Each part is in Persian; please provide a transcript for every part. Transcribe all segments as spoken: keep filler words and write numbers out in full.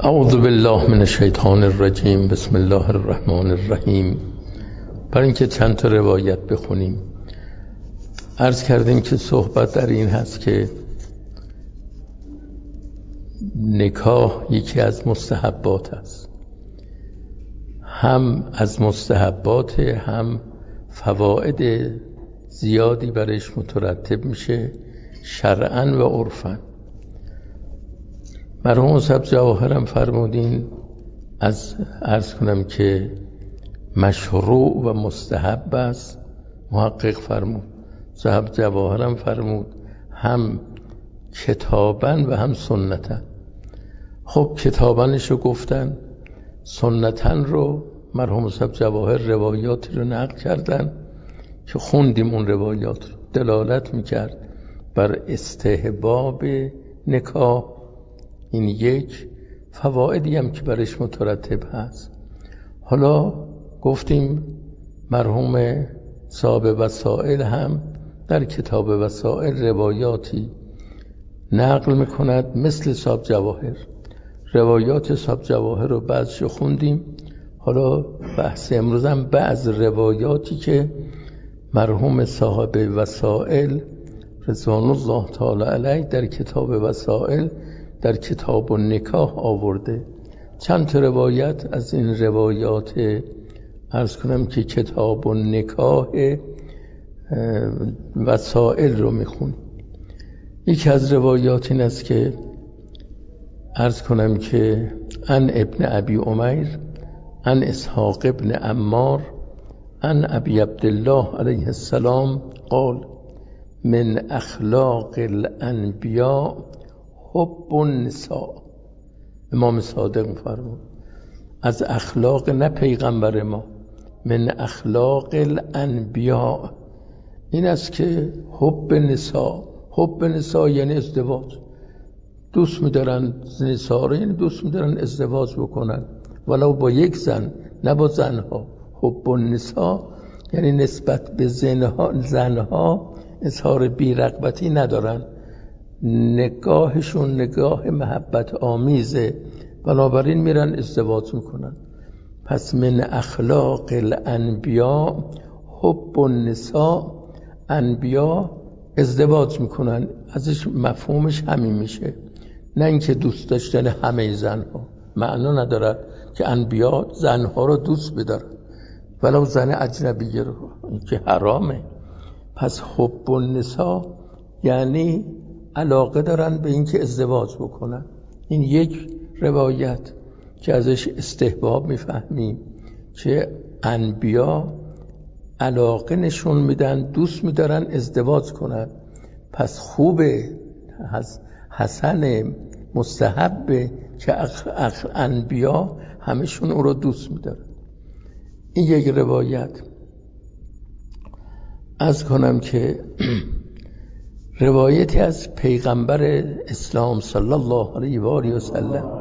اعوذ بالله من الشیطان الرجیم. بسم الله الرحمن الرحیم. برای اینکه چند تا روایت بخونیم، عرض کردیم که صحبت در این هست که نکاح یکی از مستحبات است، هم از مستحبات هم فواید زیادی برش مترتب میشه شرعاً و عرفاً. مرحوم صاحب جواهرم فرمودین، از عرض کنم که مشروع و مستحب است. محقق فرمود، صاحب جواهرم فرمود هم کتابن و هم سنتن. خب کتابنشو گفتن، سنتن رو مرحوم صاحب جواهر روایاتی رو نقل کردن که خوندیم، اون روایات رو دلالت میکرد بر استحباب نکاح. این یک فوایدی هم که برش مترتب هست. حالا گفتیم مرحوم صاحب وسائل هم در کتاب وسائل روایاتی نقل میکند مثل صاحب جواهر. روایات صاحب جواهر رو بعضشو خوندیم. حالا بحث امروز هم بعض روایاتی که مرحوم صاحب وسائل رضوان الله تعالی علیه در کتاب وسائل در کتاب النکاح آورده. چند تا روایت از این روایات عرض کنم که کتاب النکاح وسائل رو میخونیم. یکی از روایات این است که عرض کنم که ان ابن ابی امیر ان اسحاق ابن عمار ان ابی عبدالله علیه السلام قال من اخلاق الانبیاء حب النساء. امام صادق فرمود از اخلاق، نه پیغمبر ما، من اخلاق الانبیاء این است که حب نساء. حب نساء یعنی ازدواج، دوست می‌دارن نساء رو، یعنی دوست می‌دارن ازدواج بکنن ولو با یک زن، نه با زنها. حب النساء یعنی نسبت به زنها زنها اظهار بی‌رغبتی ندارن، نگاهشون نگاه محبت آمیزه، بنابراین میرن ازدواج میکنن. پس من اخلاق الانبیاء حب النساء، انبیا ازدواج میکنن، ازش مفهومش همین میشه، نه اینکه دوست داشتن همه زنها. معنا ندارد که انبیا زنها رو دوست بدارن ولو زن اجنبیه رو، این که حرامه. پس حب النساء یعنی علاقه دارن به اینکه ازدواج بکنن. این یک روایت که ازش استحباب میفهمیم که انبیا علاقه نشون میدن، دوست میدارن ازدواج کنن. پس خوبه، حسن، مستحبه که اخ اخ انبیا همشون او رو دوست میدارن. این یک روایت. از کنم که روایتی از پیغمبر اسلام صلی الله علیه و آله و سلم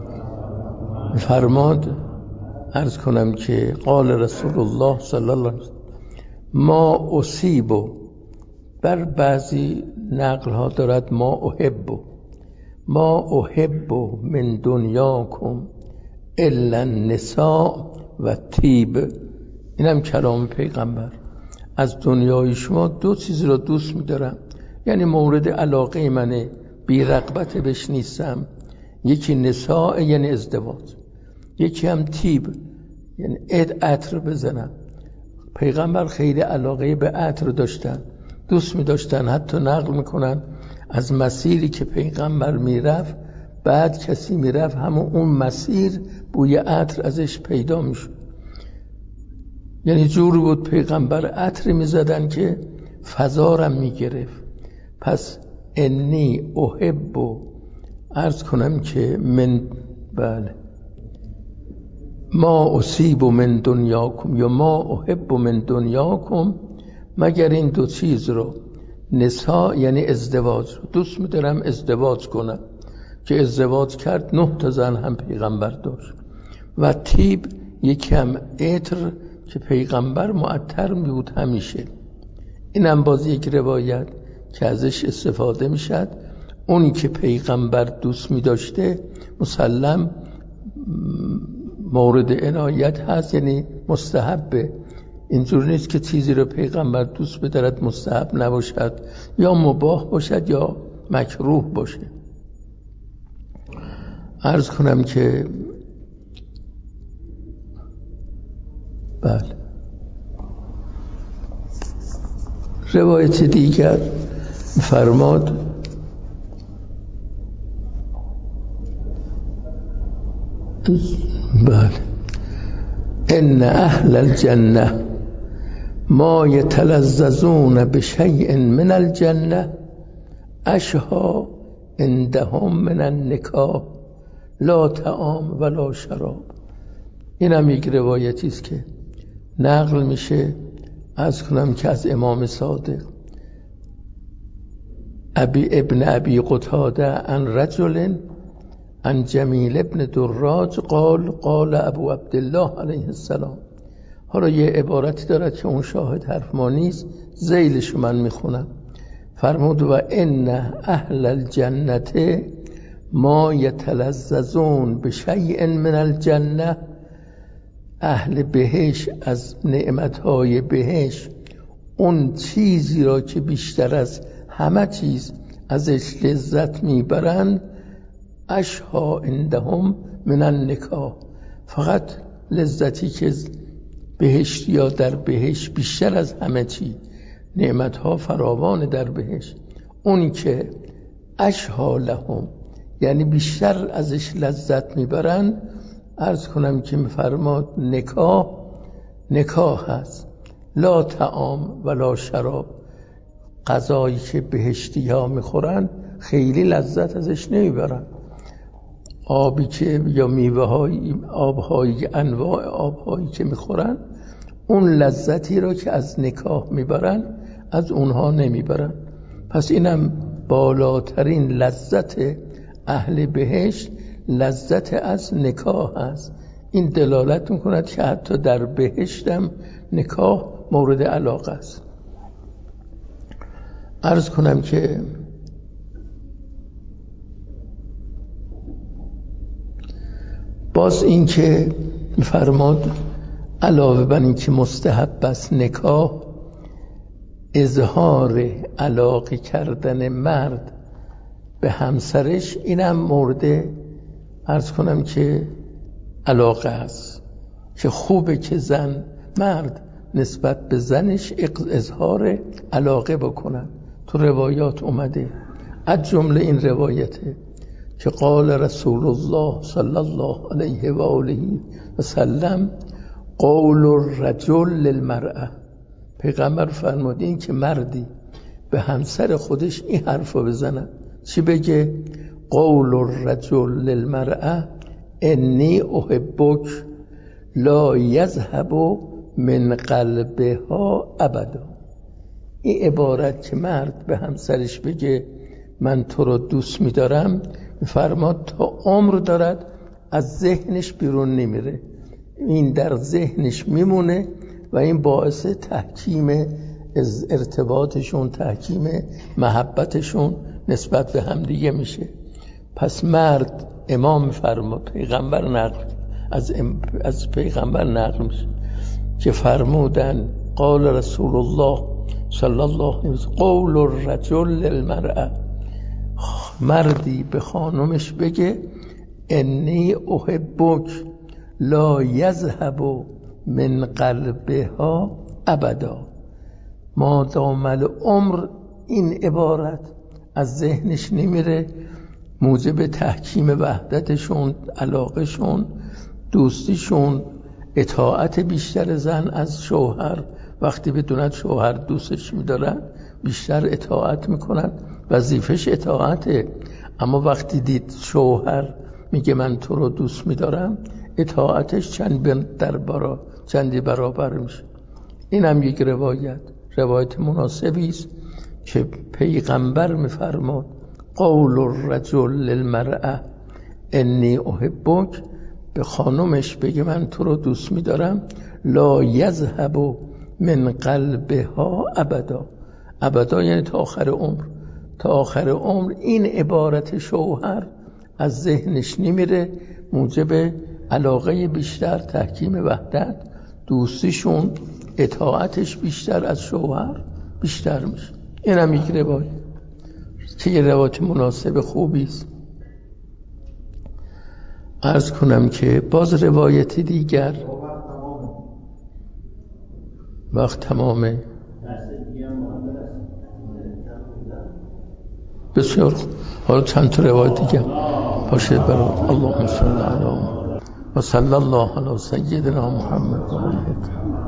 فرماد، عرض کنم که قال رسول الله صلی الله علیه و سلم ما اصیبو، بر بعضی نقل ها دارد ما احبو، ما احبو من دنیاکم الا النساء و طیب. این هم کلام پیغمبر. از دنیای شما دو چیز رو دوست می‌دارم، یعنی مورد علاقه منه، بی رغبت بهش نیستم. یکی نساء یعنی ازدواج، یکی هم طیب یعنی عطر بزنم. پیغمبر خیلی علاقه به عطر داشتن، دوست می داشتن. حتی نقل میکنن از مسیری که پیغمبر میرفت، بعد کسی میرفت همون اون مسیر بوی عطر ازش پیدا میشد. یعنی جوری بود پیغمبر عطر میزدن که فضارم میگرفت. پس انی احب، عرض کنم که من بله ما اصیب من دنیاکم یا ما احب من دنیاکم، مگر این دو چیز رو، نساء یعنی ازدواج رو دوست می‌دارم ازدواج کنم، که ازدواج کرد نه تا زن هم پیغمبر داشت، و طیب یکی هم عطر که پیغمبر معطر می بود همیشه. این هم باز یک روایت که ازش استفاده میشد. اونی که پیغمبر دوست می داشته مسلم مورد عنایت هست، یعنی مستحبه. اینجور نیست که چیزی رو پیغمبر دوست بدارد مستحب نباشد، یا مباح باشد یا مکروه باشه. عرض کنم که بله، روایت دیگر فرماد بله ان اهل الجنه ما يتلذذون بشيء من الجنه اشهى عندهم من النکاح لا طعام ولا شراب. این هم یک روایتی است که نقل میشه، از کنم که از امام صادق ابی ابن ابی قتاده عن رجل عن جمیل ابن دراج قال قال ابو عبدالله علیه السلام. حالا یه عبارتی دارد که اون شاهد حرف ما نیست، ذیلش من میخونم. فرمود و ان اهل الجنت ما یتلذذون بشیء من الجنه، اهل بهش از نعمتهای بهش اون چیزی را که بیشتر از همه چیز ازش لذت میبرند، اشها عندهم من النکاح، فقط لذتی که بهشت یا در بهشت بیشتر از همه چی نعمتها فراوان در بهشت، اونی که اشها لهم یعنی بیشتر ازش لذت میبرن، عرض کنم که میفرماد نکاح نکاح هست، لا طعام ولا شراب. غذایی که بهشتی ها میخورن خیلی لذت ازش نمیبرن، آبی که یا میوه های آبهایی انواع آبهایی که میخورن اون لذتی رو که از نکاح میبرن از اونها نمیبرن. پس اینم بالاترین لذت اهل بهشت لذت از نکاح است. این دلالت میکند که حتی در بهشتم نکاح مورد علاقه است. عرض کنم که باز این که فرماد علاوه بر این که مستحب است نکاح، اظهار علاقه کردن مرد به همسرش اینم مورد عرض کنم که علاقه است، که خوبه که زن مرد نسبت به زنش اظهار علاقه بکنن. تو روایات اومده، از جمله این روایته که قال رسول الله صلی الله علیه و آله و سلم قول الرجل للمرأه، پیغمبر فرمودین که مردی به همسر خودش این حرفو بزنه، چی بگه؟ قول الرجل للمرأه انی احبک لا یذهب من قلبها ابدا. این عبارت که مرد به همسرش بگه من تو رو دوست می‌دارم، فرماد تا عمر دارد از ذهنش بیرون نمیره، این در ذهنش میمونه و این باعث تحکیم ارتباطشون، تحکیم محبتشون نسبت به همدیگه میشه. پس مرد امام فرما پیغمبر نقل از از پیغمبر نقل میشه که فرمودن قال رسول الله صلی الله علیه و سلم قول الرجل للمرأه، مردی به خانمش بگه انی احبک لا یذهب من قلبها ابدا، ما دام العمر این عبارت از ذهنش نمیره، موجب تحکیم وحدتشون، علاقهشون، دوستیشون، اطاعت بیشتر زن از شوهر، وقتی بدوند شوهر دوستش میدارن بیشتر اطاعت میکنن، وظیفش اطاعته. اما وقتی دید شوهر میگه من تو رو دوست میدارم، اطاعتش چند در برا چندی برابر میشه. این هم یک روایت روایت مناسبی است که پیغمبر میفرماد قول الرجل للمرأه انی احبک، به خانمش بگه من تو رو دوست میدارم، لا یذهب من قلبها ابدا، ابدا یعنی تا آخر عمر، تا آخر عمر این عبارت شوهر از ذهنش نمیره، موجب علاقه بیشتر، تحکیم وحدت، دوستیشون، اطاعتش بیشتر از شوهر بیشتر میشه. این هم یک روایت که یه روایت مناسب خوبی است. عرض کنم که باز روایت دیگر وقت تمامه. بسیار خوب، حالا چند تا روایت دیگه باشه برای اللهم صل علی و صلی الله علی سیدنا محمد و آله.